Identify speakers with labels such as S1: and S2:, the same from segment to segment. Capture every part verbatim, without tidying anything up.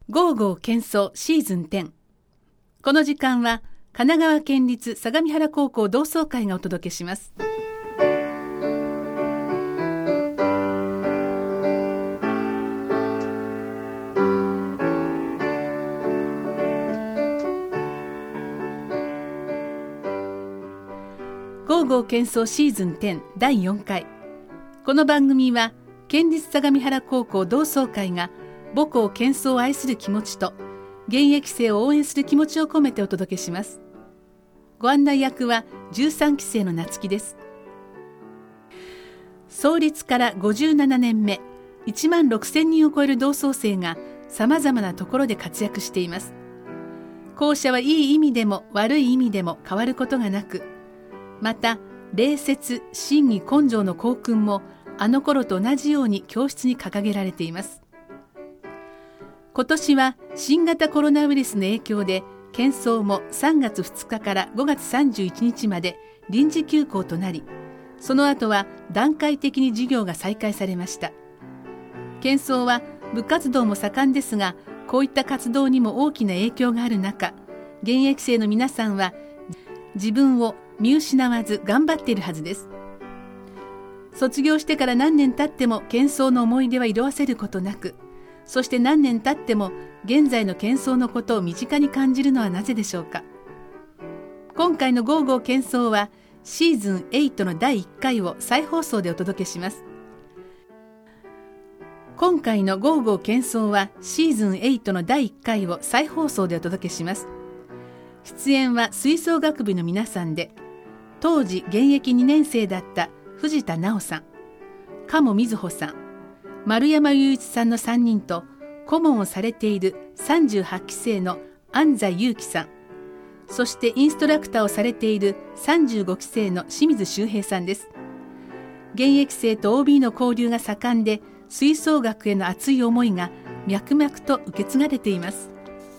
S1: ゴーゴー喧騒シーズンテン。この時間は神奈川県立相模原高校同窓会がお届けします。ゴーゴー喧騒シーズンテンだいよんかい。この番組は県立相模原高校同窓会が母校喧騒を愛する気持ちと現役生を応援する気持ちを込めてお届けします。ご案内役はじゅうさんきせいの夏希です。創立からごじゅうななねんめ、いちまんろくせんにんを超える同窓生がさまざまなところで活躍しています。校舎はいい意味でも悪い意味でも変わることがなく、また礼節、信義、根性の校訓もあの頃と同じように教室に掲げられています。今年は新型コロナウイルスの影響で喧騒もさんがつふつかからごがつさんじゅういちにちまで臨時休校となり、その後は段階的に授業が再開されました。喧騒は部活動も盛んですが、こういった活動にも大きな影響がある中、現役生の皆さんは自分を見失わず頑張っているはずです。卒業してから何年経っても喧騒の思い出は色あせることなく、そして何年経っても現在の喧騒のことを身近に感じるのはなぜでしょうか。今回のゴーゴー喧騒はシーズンエイトのだいいっかいを再放送でお届けします。今回のゴーゴー喧騒はシーズンエイトのだいいっかいを再放送でお届けします。出演は吹奏楽部の皆さんで、当時現役にねんせいだった藤田直さん、鴨瑞穂さん、丸山雄一さんのさんにんと、顧問をされているさんじゅうはちきせいの安西祐樹さん、そしてインストラクターをされているさんじゅうごきせいの清水修平さんです。現役生と オービー の交流が盛んで、吹奏楽への熱い思いが脈々と受け継がれています。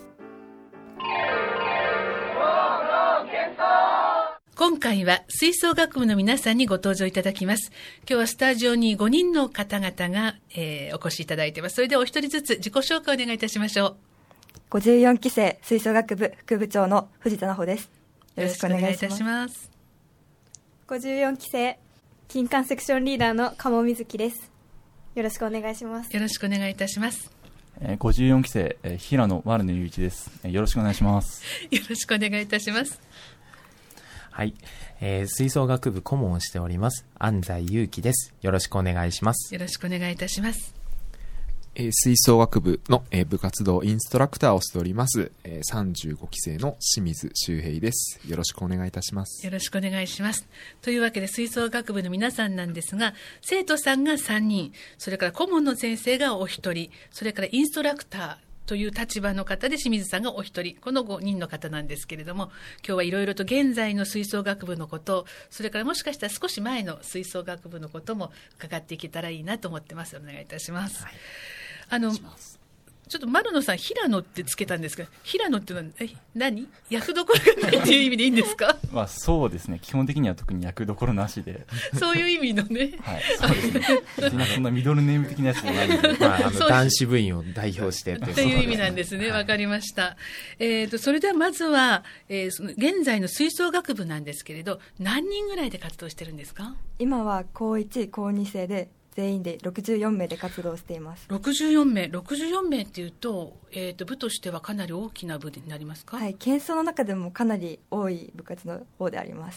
S1: 今回は吹奏楽部の皆さんにご登場いただきます。今日はスタジオにごにんの方々が、えー、お越しいただいています。それではお一人ずつ自己紹介をお願いいたしましょう。
S2: ごじゅうよんきせい吹奏楽部副部長の藤田奈穂です。よろしくお願いいたします。
S3: ごじゅうよんきせい金管セクションリーダーの鴨瑞希です。よろしくお願いします。
S1: よろしくお願いいたします。
S4: えー、ごじゅうよんきせい、えー、平野丸野雄一です、えー。よろしくお願いします。
S1: よろしくお願いいたします。
S5: はい、えー、吹奏楽部顧問をしております安西祐樹です。よろしくお願いします。
S1: よろしくお願いいたします。
S6: えー、吹奏楽部の、えー、部活動インストラクターをしております、えー、さんじゅうごきせいの清水修平です。よろしくお願いいたします。
S1: よろしくお願いします。というわけで吹奏楽部の皆さんなんですが、生徒さんがさんにん、それから顧問の先生がお一人、それからインストラクターという立場の方で清水さんがお一人、このごにんの方なんですけれども、今日はいろいろと現在の吹奏楽部のこと、それからもしかしたら少し前の吹奏楽部のことも伺っていけたらいいなと思ってます。お願いいたします。はい、あのちょっと丸野さん、平野ってつけたんですが、平野っていうのはえ何役どころがないっていう意味でいいんですか？
S4: まあそうですね、基本的には特に役どころなしで
S1: そういう意味のね
S4: はい、そうですね、別にそんなミドルネーム的なやつじゃないんで、
S5: まあ、あの男子部員を代表して
S1: という意味なんですね。わ、はい、かりました。えーと、それではまずは、えー、その現在の吹奏楽部なんですけれど、何人ぐらいで活動してるんですか？
S2: 今はこういち、こうにせいで全員でろくじゅうよんめいで活動しています。
S1: ろくじゅうよんめい、ろくじゅうよんめいっていうと、えーと、部としてはかなり大きな部になりますか？
S2: はい、喧騒の中でもかなり多い部活の方であります。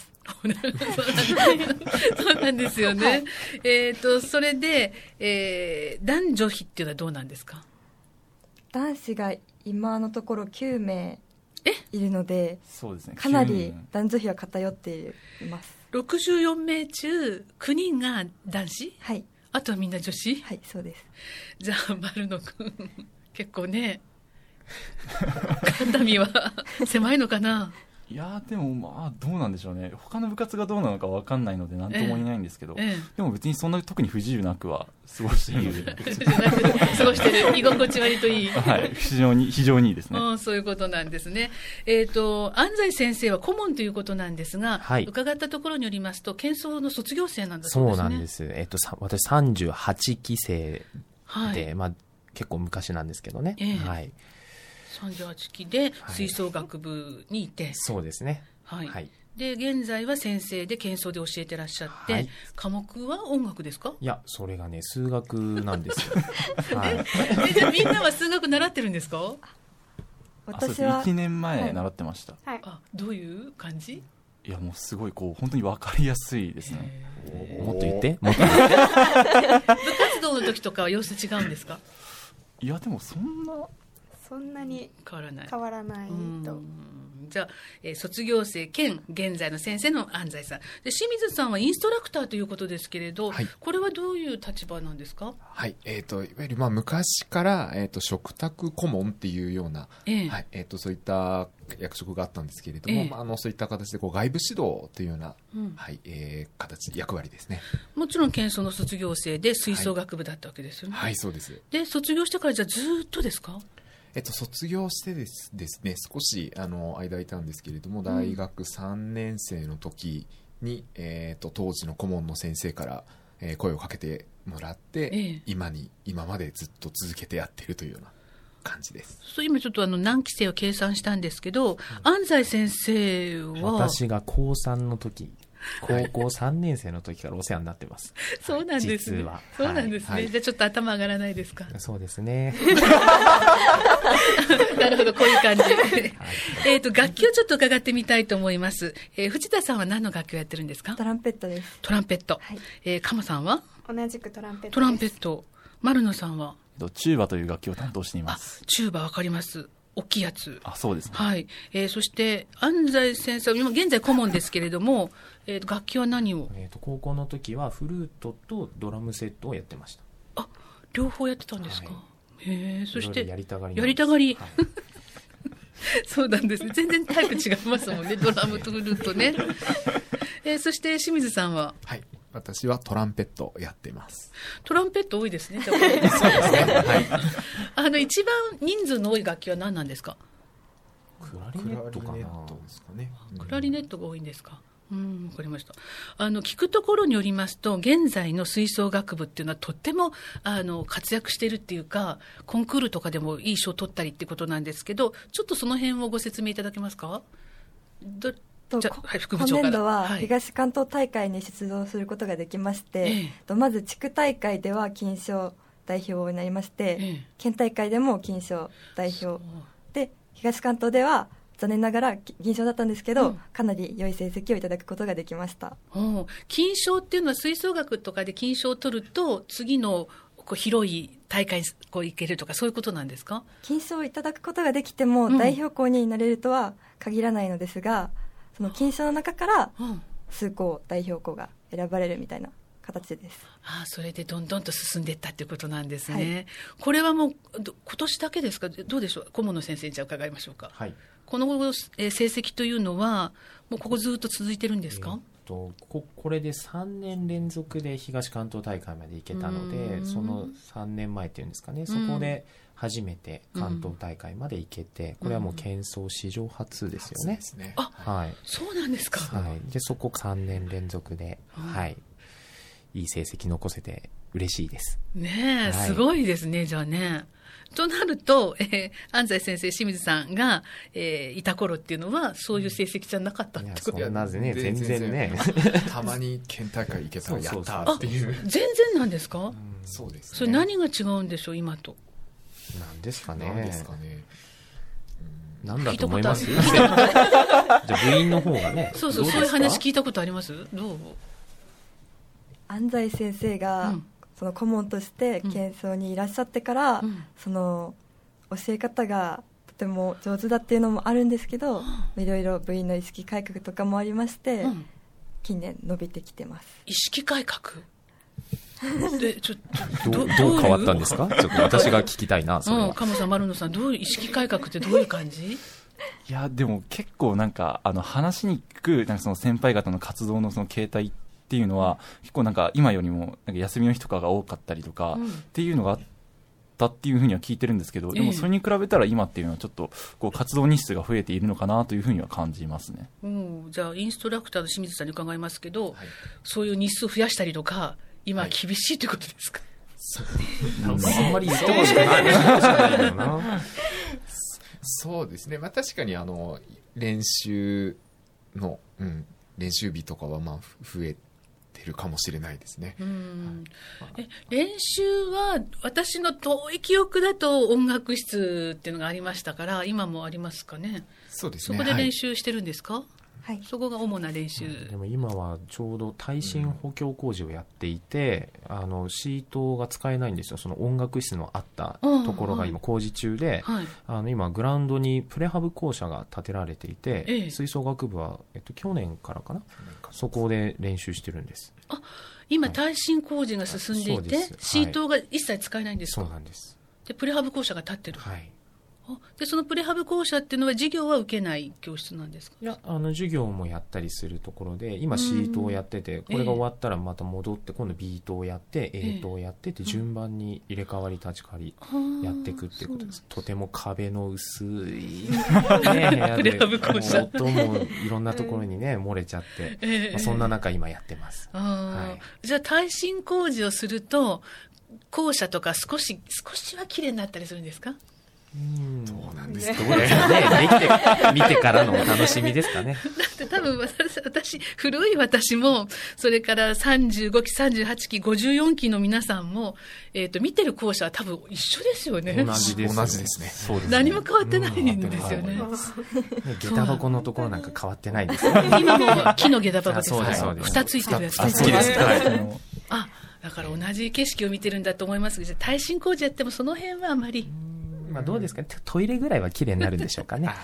S1: そうなんですよね。
S2: はい、
S1: えーと、それで、えー、男女比っていうのはどうなんですか？
S2: 男子が今のところきゅうめいいるので、
S4: そうですね、
S2: かなり男女比は偏っています。
S1: ろくじゅうよんめい中きゅうにんが男子？
S2: はい。
S1: あとはみんな女子？
S2: はい、そうです。
S1: じゃあ丸野くん結構ね肩身は狭いのかな？
S4: いやでもまあどうなんでしょうね。他の部活がどうなのか分かんないので何とも言えないんですけど、ええ、でも別にそんな特に不自由なくは過ごしているので
S1: 過ごしてる、居心地割といい、
S4: はい、非常に非常にいいですね。
S1: あ、そういうことなんですね。えーと、安西先生は顧問ということなんですが、はい、伺ったところによりますと喧騒の卒業生なんだそうですね。
S5: そうなんです。えーと、私さんじゅうはちきせいで、はい、まあ結構昔なんですけどね、
S1: ええ、
S5: はい、
S1: さんじゅうはちきで吹奏楽部にいて、はい、
S5: そうですね、
S1: はい、
S5: はい、
S1: で現在は先生で研修で教えてらっしゃって、はい、科目は音楽ですか？
S5: いや、それがね数学なんですよ、はい、
S1: えじゃあみんなは数学習ってるんですか？
S2: 私はい
S4: ちねんまえ習ってました、
S1: はい、あどういう感じ？
S4: いやもうすごいこう本当に分かりやすいですね。
S5: もっと言ってもっと言って
S1: 部活動の時とかは様子違うんですか？
S4: いやでもそんな
S3: そんなに
S1: 変わらない
S3: 変わらないと。
S1: じゃあ、えー、卒業生兼現在の先生の安西さんで、清水さんはインストラクターということですけれど、はい、これはどういう立場なんですか？
S6: はい、えーと、いわゆるまあ昔から、えーと、嘱託顧問っていうような、えーはいえーと、そういった役職があったんですけれども、えーまあ、あのそういった形でこう外部指導というような、うんはいえー、形役割ですね。
S1: もちろん研修の卒業生で吹奏楽部だったわけですよね。
S6: はい、はい、そうです。
S1: で卒業してからじゃあずっとですか？
S6: えっと、卒業してですですね、少しあの間いたんですけれども、大学さんねん生の時に、うんえー、と当時の顧問の先生から、えー、声をかけてもらって、ええ、今に今までずっと続けてやっているというような感じです。
S1: そう今ちょっとあの何期生を計算したんですけど、うん、安西先生は
S5: 私がこうさんの時高校さんねん生の時からお世話になってます。
S1: そうなんですね。実は。そうなんですね。はい、じゃあちょっと頭上がらないですか？
S5: そうですね。
S1: なるほど、こういう感じ。はい、えっと、楽器をちょっと伺ってみたいと思います。えー、藤田さんは何の楽器をやってるんですか？
S2: トランペットです。
S1: トランペット。はい、えー、鎌さんは？
S3: 同じくトランペットです。
S1: トランペット。丸野さんは？
S4: チューバという楽器を担当しています。
S1: あ、チューバわかります。大きいやつ。
S4: あ、そうですね。
S1: はい。えー、そして安西先生は今現在顧問ですけれども、えー、楽器は何を？
S5: えーと、高校の時はフルートとドラムセットをやってました。
S1: あ、両方やってたんですか？はい、へえ。そして
S5: やりたがり。
S1: やりたがり。はい、そうなんですね。全然タイプ違いますもんね。ドラムとフルートね。えー、そして清水さんは？
S6: はい。私はトランペットやってます。
S1: トランペット多いですね。じゃあそうですね。はい。あの一番人数の多い楽器は何なんですか？
S5: クラリネットかな。
S6: ですかね。
S1: クラリネットが多いんですか？うん、わかりました。あの聞くところによりますと、現在の吹奏楽部っていうのはとってもあの活躍しているっていうか、コンクールとかでもいい賞を取ったりってことなんですけど、ちょっとその辺をご説明いただけますか？ど
S2: とはい、今年度は東関東大会に出場することができまして、はい、とまず地区大会では金賞代表になりまして、ええ、県大会でも金賞代表で、東関東では残念ながら銀賞だったんですけど、うん、かなり良い成績をいただくことができました。
S1: 金賞っていうのは吹奏楽とかで金賞を取ると次のこう広い大会にこう行けるとかそういうことなんですか？
S2: 金賞をいただくことができても、うん、代表校になれるとは限らないのですが、その金賞の中から数校代表校が選ばれるみたいな形です。
S1: ああ、それでどんどんと進んでいったということなんですね。はい、これはもう今年だけですか？どうでしょう？顧問の先生にじゃあ伺いましょうか。はい、この成績というのはもうここずっと続いてるんですか？えー
S5: と こ, これでさんねん連続で東関東大会まで行けたので、そのさんねんまえっていうんですかね、そこで初めて関東大会まで行けて、これはもう県総史上初ですよね。
S1: ですね。あ、はい、そうなんですか。
S5: はい、でそこさんねん連続で、はい、いい成績残せて嬉しいです。
S1: ねえ、はい、すごいですね。じゃあね。となると、えー、安西先生、清水さんが、えー、いた頃っていうのはそういう成績じゃなかったってこと？
S5: いや、そんなね、全然ね
S6: たまに県大会行けたらやったっていう。
S1: 全然なんですか？うん、
S6: そうですね。
S1: それ何が違うんでしょう今と？
S5: なんですかね。
S6: なんですかね。
S5: なんだと思います？じゃあ部員の方がね。
S1: そうそう、そういう話聞いたことあります？どう？
S2: 安西先生が、うんその顧問として県総にいらっしゃってから、うん、その教え方がとても上手だっていうのもあるんですけど、うん、いろいろ部員の意識改革とかもありまして、うん、近年伸びてきてます。
S1: 意識改革でちょ
S5: ど, ど, どう変わったんですか？ちょっと私が聞きたいな。それは、
S1: うん、鴨さん丸野さん、どういう意識改革ってどういう感じ？
S4: いやでも結構なんかあの話に聞くなんかその先輩方の活動のその形態ってっていうのは結構なんか今よりもなんか休みの日とかが多かったりとかっていうのがあったっていうふうには聞いてるんですけど、でもそれに比べたら今っていうのはちょっとこう活動日数が増えているのかなというふうには感じますね。
S1: うん、じゃあインストラクターの清水さんに伺いますけど、はい、そういう日数を増やしたりとか今は厳しいということですか？
S6: はい、
S5: なんかあんまり言ってほしくない言ってほしくないよな。
S6: そうですね、まあ、確かにあの練習の、うん、練習日とかはまあ増えてるかもしれないですね。
S1: うん、え練習は私の遠い記憶だと音楽室っていうのがありましたから、今もありますかね。
S6: そうですね、
S1: そこで練習してるんですか？はい
S2: はい、
S1: そこが主な練習、
S5: うん、でも今はちょうど耐震補強工事をやっていて、うん、あのシートが使えないんですよ。その音楽室のあったところが今工事中で、はい、あの今グラウンドにプレハブ校舎が建てられていて、ええ、吹奏楽部は、えっと、去年からかな、そこで練習してるんです。
S1: あ、今耐震工事が進んでいて、はい、シートが一切使えないんですか？
S5: そうなんです。
S1: でプレハブ校舎が建ってる。
S5: はい。
S1: でそのプレハブ校舎っていうのは授業は受けない教室なんですか？
S5: いや、あの授業もやったりするところで、今シートをやってて、これが終わったらまた戻って今度 B 棟をやって A 棟をやってって順番に入れ替わり立ち替わりやっていくっていうことです。とても壁の薄い、ね、部屋で音もいろんなところにね漏れちゃって、まあ、そんな中今やってます。
S1: あ、
S5: はい、
S1: じゃあ耐震工事をすると校舎とか少し少しは綺麗になったりするんですか？
S5: うん、
S6: どうなんですか
S5: ね。できて見てからのお楽しみですかね。
S1: だって多分私、私古い私もそれからさんじゅうごきさんじゅうはちきごじゅうよんきの皆さんも、えーと、見てる校舎は多分一緒ですよね。
S5: 同じです。
S6: 同じですね。
S5: そうですね。
S1: 何も変わってないんですよね。
S5: うん、下駄箱のところなんか変わってないですよね。
S1: 今も木の下駄箱ですか？
S5: そうです。
S1: 蓋ついてるやつ。
S6: あ、好きです。
S1: あ、だから同じ景色を見てるんだと思いますけど、耐震工事やってもその辺はあまり。
S5: まあ、どうですかね、トイレぐらいは綺麗になるんでしょうかね。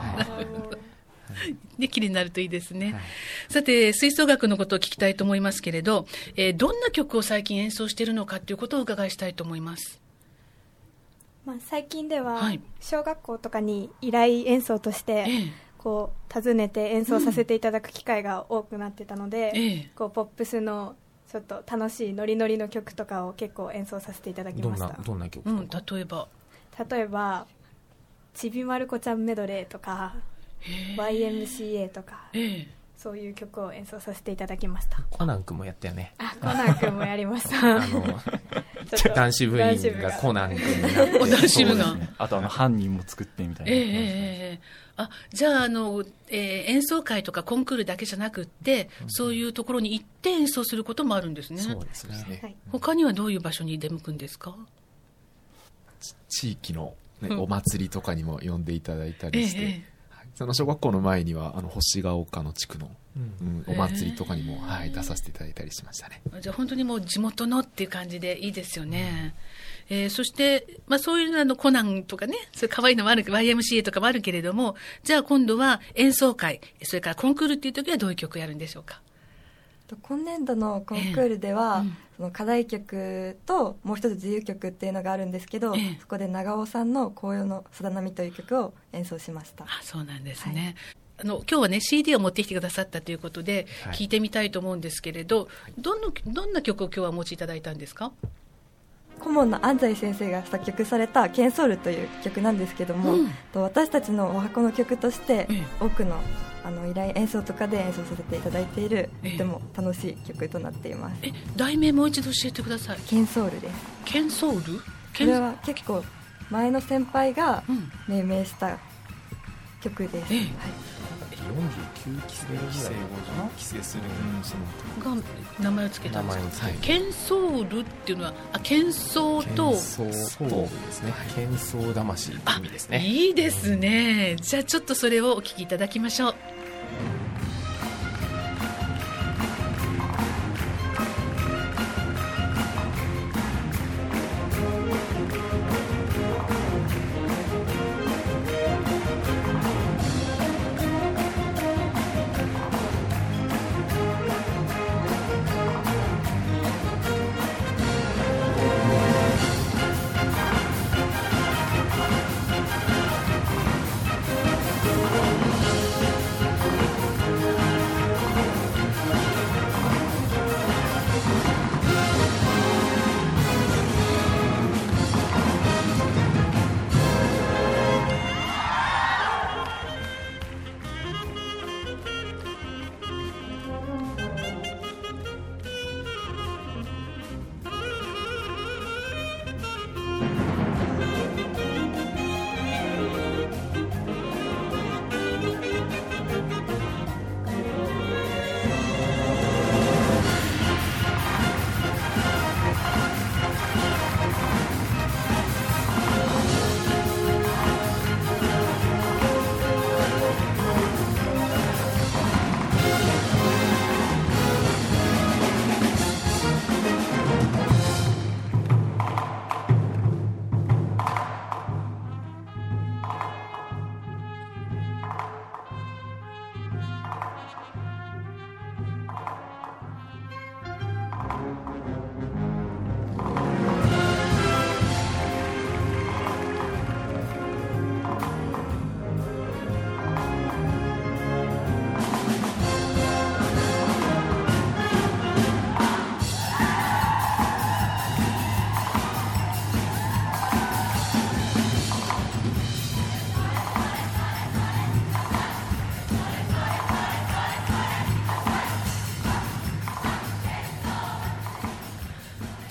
S1: で綺麗になるといいですね。はい、さて吹奏楽のことを聞きたいと思いますけれど、えー、どんな曲を最近演奏しているのかということをお伺いしたいと思います。
S3: まあ、最近では小学校とかに依頼演奏としてこう訪ねて演奏させていただく機会が多くなってたので、うんええ、こうポップスのちょっと楽しいノリノリの曲とかを結構演奏させていただきました。
S5: どんな、どんな曲とか、
S1: うん、例えば
S3: 例えばちびまる子ちゃんメドレーとか ワイエムシーエー とか、そういう曲を演奏させていただきました。
S5: コナン君もやったよね。
S3: あ、コナン君もやりました
S5: あの男子部員がコナン君になって
S1: 男子部が
S4: あとあの犯人も作ってみたいな、
S1: えーえー、あ、じゃあ、あの、えー、演奏会とかコンクールだけじゃなくって、うん、そういうところに行って演奏することもあるんですね。
S5: そうですね、はい、
S1: 他にはどういう場所に出向くんですか？
S6: 地域の、ね、うん、お祭りとかにも呼んでいただいたりして、えー、その小学校の前にはあの星ヶ丘の地区の、うんうん、お祭りとかにも、えーはい、出させていただいたりしましたね。
S1: じゃあ本当にもう地元のっていう感じでいいですよね。うん、えー、そして、まあ、そういうあのコナンとかね、そういう可愛いのもある ワイエムシーエー とかもあるけれども、じゃあ今度は演奏会、それからコンクールっていう時はどういう曲やるんでしょうか？
S2: 今年度のコンクールでは、えーうん、その課題曲ともう一つ自由曲っていうのがあるんですけど、えー、そこで長尾さんの紅葉の空波という曲を演奏しました。
S1: あ、そうなんですね。はい、あの今日はね シーディー を持ってきてくださったということで、はい、聞いてみたいと思うんですけれど、どのどんな曲を今日はお持ちいただいたんですか？
S2: 顧問の安西先生が作曲されたケンソールという曲なんですけども、うん、私たちのお箱の曲として多くのあの依頼演奏とかで演奏させていただいている、とても楽しい曲となっています。
S1: え、題名もう一度教えてください。
S2: ケンソールです。
S1: ケンソール？
S2: これは結構前の先輩が命名した曲です。うん、はい。
S5: よんじゅうきゅうきせいぐらいかな、
S6: 規制する、
S1: うん、そのが名前をつけたんですか？ケンソールっていうのは、あ、喧騒と
S5: 喧騒とですね、喧騒魂って意味ですね。
S1: いいですね。じゃあちょっとそれをお聞きいただきましょう。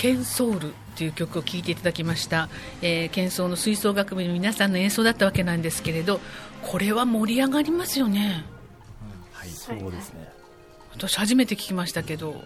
S1: ケンソールという曲を聴いていただきました、えー、ケンソーの吹奏楽部の皆さんの演奏だったわけなんですけれど、これは盛り上がりますよね。
S4: うん、はい、そうですね。
S1: 私初めて聞きましたけど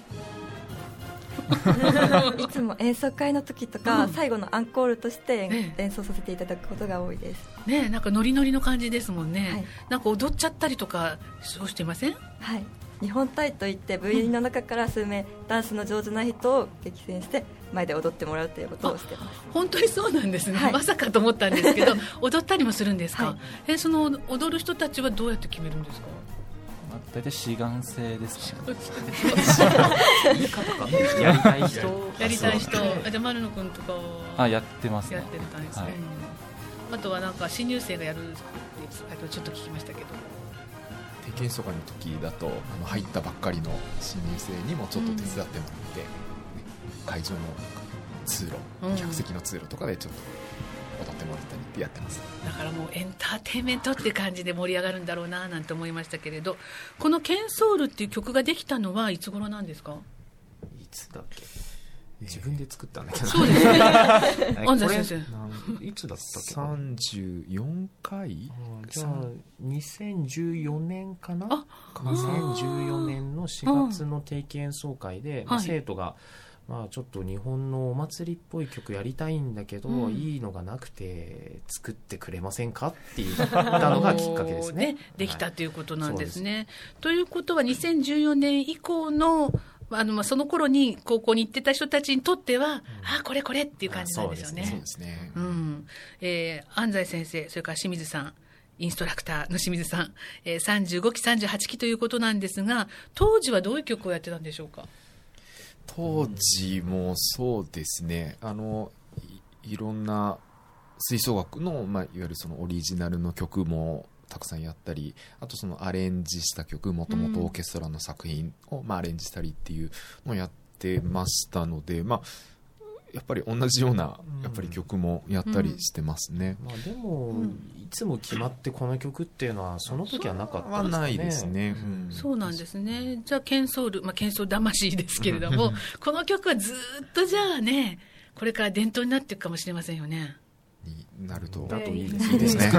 S2: いつも演奏会の時とか、うん、最後のアンコールとして演奏させていただくことが多いです
S1: ね。なんかノリノリの感じですもんね、はい、なんか踊っちゃったりとかそうしてません？
S2: はい、日本隊といって部員の中から数名、うん、ダンスの上手な人を激戦して前で踊ってもらうということをしてます。
S1: 本当にそうなんですね、はい、まさかと思ったんですけど踊ったりもするんですか？はい、えその踊る人たちはどうやって決めるんですか？
S4: 大体志願制ですかね。
S5: 言い方かやりたい人
S1: やりたい人じゃあ丸野君とか
S4: あやってますね。
S1: やってる感じですね、はい、あとはなんか新入生がやるってちょっと聞きましたけど、
S6: 定期演奏会の時だとあの入ったばっかりの新入生にもちょっと手伝ってもらって、うんね、会場の通路、うん、客席の通路とかでちょっと踊ってもらったりってやってます。
S1: だからもうエンターテインメントっていう感じで盛り上がるんだろうななんて思いましたけれど、このケンソールっていう曲ができたのはいつ頃なんですか？
S5: いつだっけ、自分で作ったんだけど、
S1: そうですね安西先
S5: 生いつだったっけ？
S6: さんじゅうよんかい、
S5: じゃあにせんじゅうよねんかな。にせんじゅうよねんのしがつの定期演奏会で、まあ、生徒がまあ、ちょっと日本のお祭りっぽい曲やりたいんだけど、うん、いいのがなくて作ってくれませんかって言ったのがきっかけですね。
S1: できたということなんですね、はい、ということはにせんじゅうよねん以降のあのまあその頃に高校に行ってた人たちにとっては、うん、あこれこれっていう感じなんですよね。
S6: そうですね、
S1: うん、えー、安西先生それから清水さんインストラクターの清水さん、えー、さんじゅうごきさんじゅうはちきということなんですが、当時はどういう曲をやってたんでしょうか？
S6: 当時もそうですね、あの い, いろんな吹奏楽の、まあ、いわゆるそのオリジナルの曲もたくさんやったり、あとそのアレンジした曲、もともとオーケストラの作品を、まあ、アレンジしたりっていうのをやってましたので、まあやっぱり同じようなやっぱり曲もやったりしてますね、
S5: うんまあ、でも、うん、いつも決まってこの曲っていうのはその時はなかったですかね。
S6: はないですね、
S1: うん、そうなんですね。じゃあケンソール、まあ、ケンソール魂ですけれどもこの曲はずっとじゃあねこれから伝統になっていくかもしれませんよね。
S6: になると
S5: だといいですね。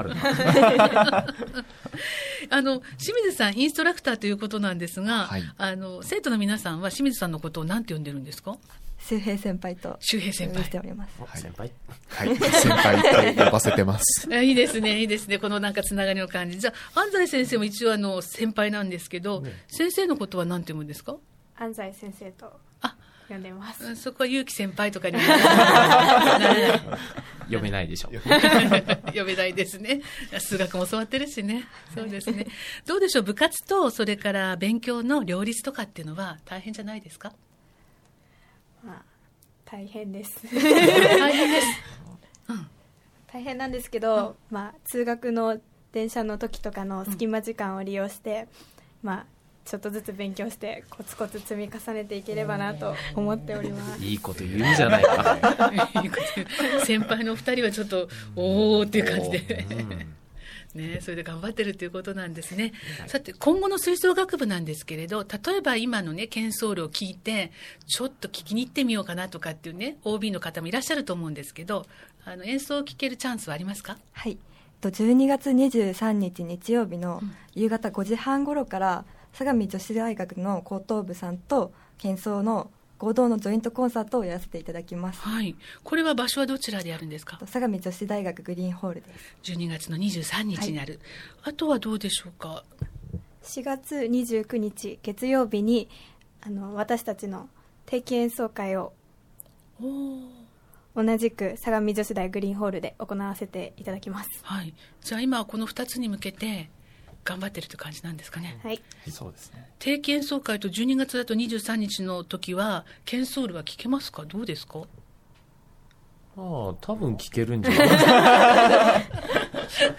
S1: あの清水さんインストラクターということなんですが、
S6: はい、
S1: あの生徒の皆さんは清水さんのことを何て呼んでるんですか？
S2: 周平先輩と
S1: 周平先輩
S2: しております。
S5: はい、先輩
S6: はい先輩と呼ばせてます
S1: いいですねいいですね、このなんかつながりの感じ。じゃあ安西先生も一応あの先輩なんですけど、ね、先生のことは何て読むんですか？
S3: 安西先生と呼んでます。
S1: そこは結城先輩とかにならない
S5: 読めないでしょ
S1: 読めないですね。数学も教わってるしね。そうですね。どうでしょう、部活とそれから勉強の両立とかっていうのは大変じゃないですか？
S3: まあ、大変です
S1: 大変です、
S3: うん、大変なんですけど、うんまあ、通学の電車の時とかの隙間時間を利用して、うんまあ、ちょっとずつ勉強してコツコツ積み重ねていければなと思っております。
S5: いいこと言うんじゃないか
S1: 先輩の二人はちょっとおーっていう感じでね、それで頑張ってるということなんですね、はい、さて今後の吹奏楽部なんですけれど、例えば今のねケンソールを聞いてちょっと聞きに行ってみようかなとかっていうね オービー の方もいらっしゃると思うんですけど、あの演奏を聴けるチャンスはありますか？
S2: はい、じゅうにがつにじゅうさんにち日曜日の夕方ごじはん頃から相模女子大学の高等部さんとケンソーの合同のジョイントコンサートをやらせていただきます。
S1: はい、これは場所はどちらでやるんですか？
S2: 相模女子大学グリーンホールです。
S1: じゅうにがつのにじゅうさんにちにある、はい、あとはどうでしょうか？
S3: しがつにじゅうくにち月曜日にあの私たちの定期演奏会を同じく相模女子大グリーンホールで行わせていただきます。
S1: はい、じゃあ今はこのふたつに向けて頑張ってるという感じなんですかね。
S3: はい、
S4: そうですね。
S1: 定期演奏会とじゅうにがつだとにじゅうさんにちの時はケンソールは聴けますか？どうですか？
S5: ああ、多分聴けるんじゃない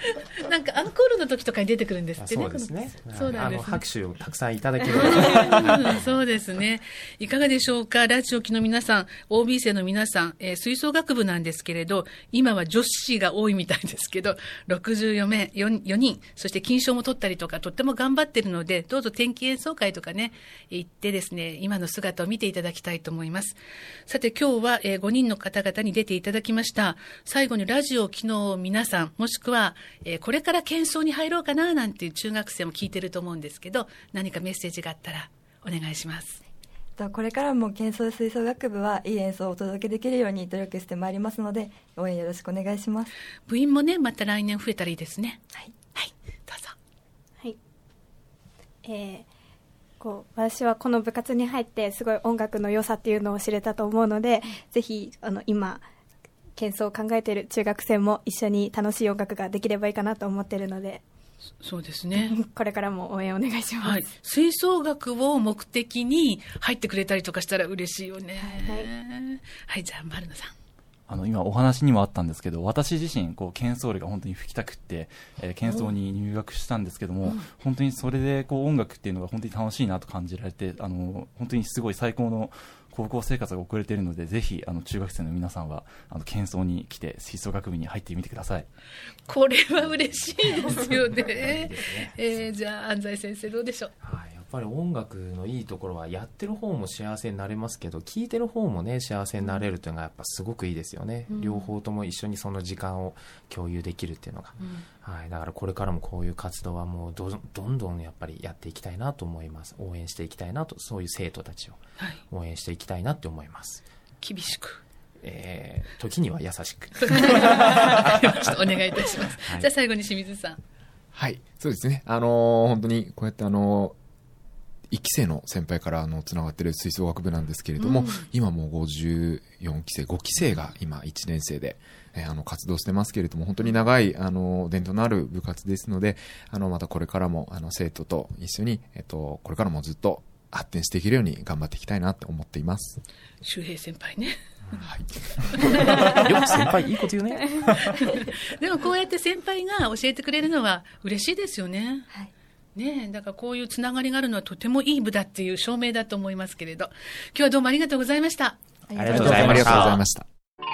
S1: なんかアンコールの時とかに出てくるんですってね。
S5: そうですね。
S1: そうなんですね。
S5: あの拍手をたくさんいただける
S1: そうですね。いかがでしょうか。ラジオ機の皆さん、オービー 生の皆さん、えー、吹奏楽部なんですけれど、今は女子が多いみたいですけど、ろくじゅうよんにん、そして金賞も取ったりとか、とっても頑張ってるので、どうぞ天気演奏会とかね、行ってですね、今の姿を見ていただきたいと思います。さて今日は、えー、ごにんの方々に出ていただきました。最後にラジオ機の皆さん、もしくは、えー、これから喧奏に入ろうかななんていう中学生も聞いてると思うんですけど、何かメッセージがあったらお願いします。
S2: これからも喧奏吹奏楽部はいい演奏をお届けできるように努力してまいりますので、応援よろしくお願いします。
S1: 部員もね、また来年増えたらいいですね。
S2: はい、
S1: はい、どうぞ。
S3: はい、えー、こう私はこの部活に入ってすごい音楽の良さっていうのを知れたと思うので、ぜひあの今喧奏を考えている中学生も一緒に楽しい音楽ができればいいかなと思っているので、
S1: そうですね。
S3: これからも応援お願いします。
S1: はい、吹奏楽を目的に入ってくれたりとかしたら嬉しいよね。はい、はい、じゃあ丸野さん。
S4: あの今お話にもあったんですけど、私自身こう剣奏類が本当に吹きたくって、えー、剣奏に入学したんですけども、うん、本当にそれでこう音楽っていうのが本当に楽しいなと感じられて、あの本当にすごい最高の高校生活が送れているので、ぜひあの中学生の皆さんはあの剣奏に来て吹奏楽部に入ってみてください。
S1: これは嬉しいですよね。ねえー、じゃあ安西先生どうでしょう。
S5: はい、やっぱり音楽のいいところはやってる方も幸せになれますけど、聴いてる方もね幸せになれるというのがやっぱすごくいいですよね、うん、両方とも一緒にその時間を共有できるっていうのが、うん、はい、だからこれからもこういう活動はもう ど, どんどんやっぱりやっていきたいなと思います。応援していきたいなと、そういう生徒たちを応援していきたいなって思います、はい、
S1: 厳しく、
S5: えー、時には優しくちょっと
S1: お願いいたします、はい、じゃあ最後に清水さん。
S6: はい、そうですね、あのー、本当にこうやってあのーいっき生の先輩からあのつながっている吹奏楽部なんですけれども、うん、今もうごじゅうよんき生ごき生が今いちねん生で、えー、あの活動してますけれども、本当に長いあの伝統のある部活ですので、あのまたこれからもあの生徒と一緒に、えっと、これからもずっと発展していけるように頑張っていきたいなと思っています。
S1: 周平先輩ね、
S5: はい、よく先輩いいこと言うね
S1: でもこうやって先輩が教えてくれるのは嬉しいですよね。
S2: はい、
S1: ねえ、だからこういうつながりがあるのはとてもいい部だっていう証明だと思いますけれど、今日はどうもありがとうございました。
S5: ありがとうございました。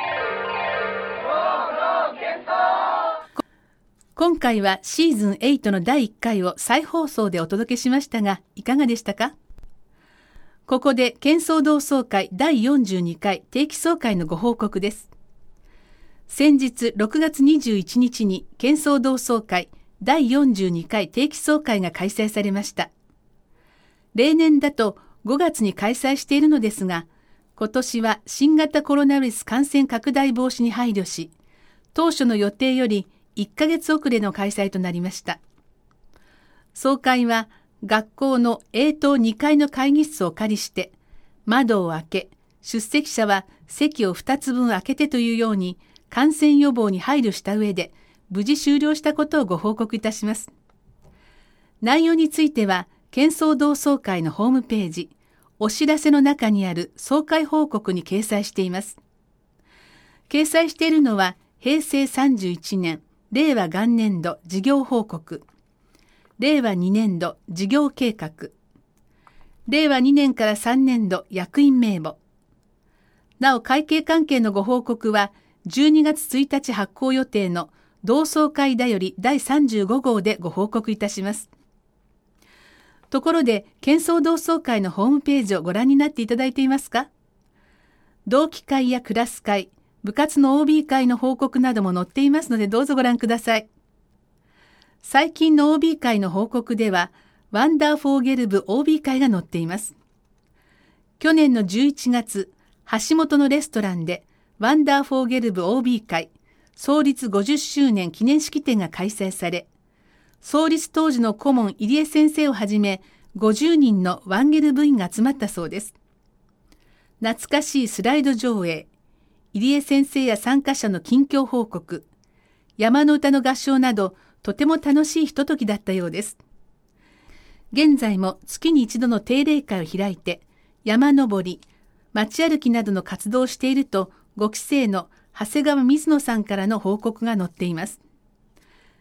S1: 今回はシーズンエイトのだいいっかいを再放送でお届けしましたが、いかがでしたか？ここで剣奏同窓会だいよんじゅうにかい定期総会のご報告です。先日ろくがつにじゅういちにちに剣奏同窓会だいよんじゅうにかい定期総会が開催されました。例年だとごがつに開催しているのですが、今年は新型コロナウイルス感染拡大防止に配慮し、当初の予定よりいっかげつ遅れの開催となりました。総会は学校のエー棟にかいの会議室をお借りして、窓を開け、出席者は席をふたつぶん空けてというように感染予防に配慮した上で、無事終了したことをご報告いたします。内容については、剣奏同窓会のホームページ、お知らせの中にある総会報告に掲載しています。掲載しているのは、へいせいさんじゅういちねん、れいわ元年度事業報告、れいわにねんど事業計画、れいわにねんからさんねんど役員名簿。なお会計関係のご報告は、じゅうにがつついたち発行予定の同窓会だよりだいさんじゅうごごうでご報告いたします。ところで、剣奏同窓会のホームページをご覧になっていただいていますか？同期会やクラス会、部活の オービー 会の報告なども載っていますので、どうぞご覧ください。最近の オービー 会の報告では、ワンダーフォーゲル部 オービー 会が載っています。去年のじゅういちがつ、橋本のレストランで、ワンダーフォーゲル部 オービー 会、創立ごじゅっしゅうねん記念式典が開催され、創立当時の顧問入江先生をはじめごじゅうにんのワンゲル部員が集まったそうです。懐かしいスライド上映、入江先生や参加者の近況報告、山の歌の合唱などとても楽しいひとときだったようです。現在も月に一度の定例会を開いて山登り、街歩きなどの活動をしているとごき生の長谷川水野さんからの報告が載っています。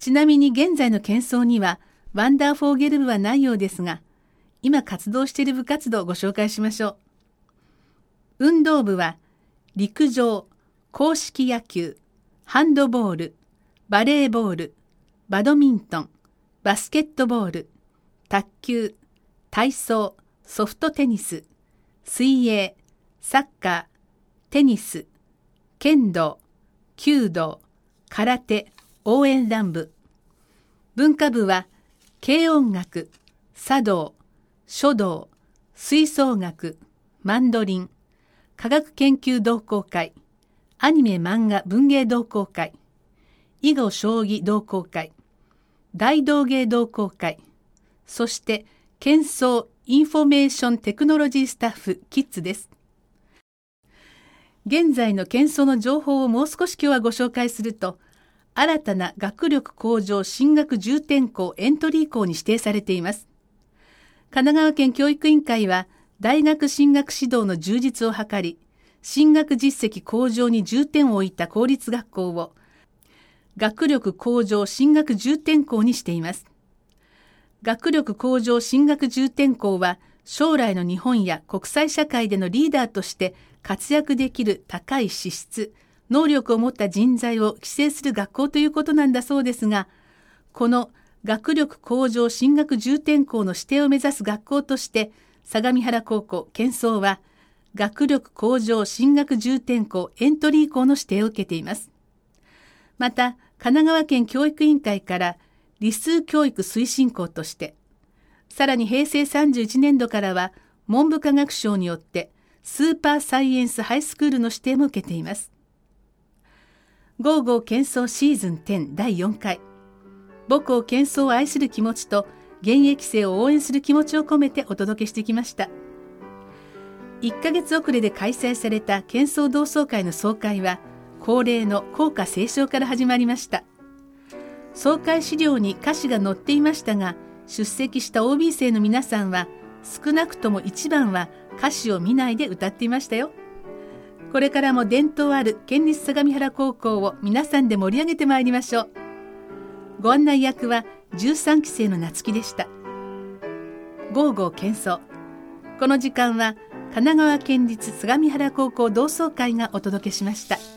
S1: ちなみに現在の喧騒にはワンダーフォーゲル部はないようですが、今活動している部活動をご紹介しましょう。運動部は陸上、硬式野球、ハンドボール、バレーボール、バドミントン、バスケットボール、卓球、体操、ソフトテニス、水泳、サッカー、テニス、剣道、弓道、空手、応援団部。文化部は軽音楽、茶道、書道、吹奏楽、マンドリン、科学研究同好会、アニメ漫画文芸同好会、囲碁将棋同好会、大道芸同好会、そして喧騒インフォメーションテクノロジースタッフキッズです。現在の喧騒の情報をもう少し今日はご紹介すると、新たな学力向上進学重点校エントリー校に指定されています。神奈川県教育委員会は大学進学指導の充実を図り、進学実績向上に重点を置いた公立学校を学力向上進学重点校にしています。学力向上進学重点校は将来の日本や国際社会でのリーダーとして活躍できる高い資質、能力を持った人材を規制する学校ということなんだそうですが、この学力向上進学重点校の指定を目指す学校として相模原高校喧騒は学力向上進学重点校エントリー校の指定を受けています。また神奈川県教育委員会から理数教育推進校として、さらに平成さんじゅういちねんどからは文部科学省によってスーパーサイエンスハイスクールの指定も受けています。ゴーゴー喧騒シーズンじゅうだいよんかい、母校喧騒を愛する気持ちと現役生を応援する気持ちを込めてお届けしてきました。いっかげつ遅れで開催された喧騒同窓会の総会は恒例の校歌斉唱から始まりました。総会資料に歌詞が載っていましたが、出席した オービー 生の皆さんは少なくともいちばんは歌詞を見ないで歌っていましたよ。これからも伝統ある県立相模原高校を皆さんで盛り上げてまいりましょう。ご案内役はじゅうさんき生の夏希でした。ゴーゴー喧騒。この時間は神奈川県立相模原高校同窓会がお届けしました。